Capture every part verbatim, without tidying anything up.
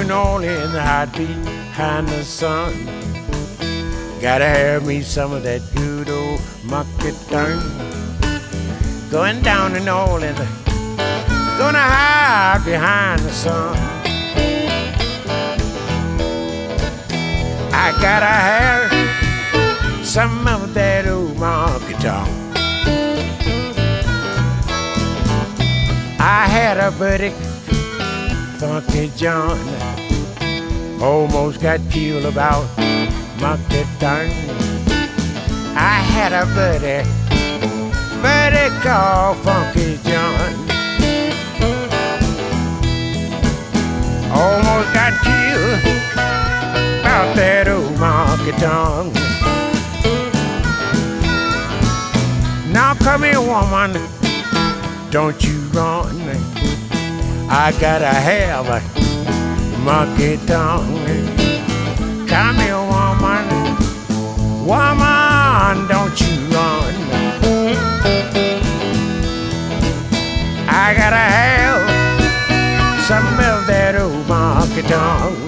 in Orleans, hot behind the sun. Gotta have me some of that good old monkey tongue. Going down in New Orleans, gonna hide behind the sun. I gotta have some of that old monkey tongue. I had a buddy, Funky John, almost got killed about monkey tongue. I had a buddy, buddy called Funky John, almost got killed about that old monkey tongue. Now come here, woman, don't you run. I gotta have a monkey tongue. Come here, woman, woman, don't you run. I gotta have some of that old monkey tongue.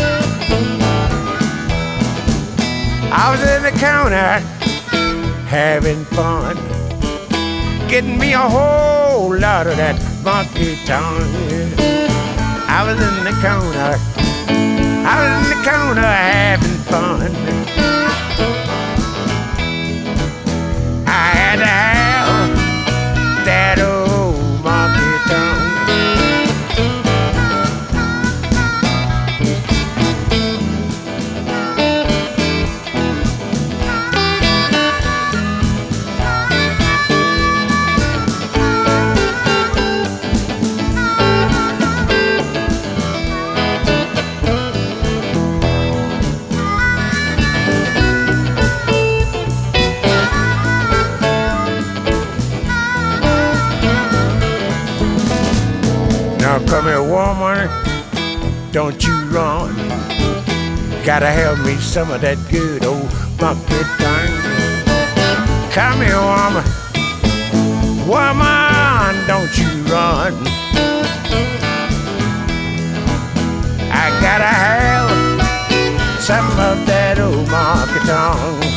I was in the counter having fun, getting me a whole lot of that monkey tongue. I was in the corner, I was in the corner having fun. I had to have that old monkey tongue. Now come here, woman, don't you run. Gotta have me some of that good old monkey tongue. Come here, woman, woman, don't you run. I gotta have some of that old monkey tongue.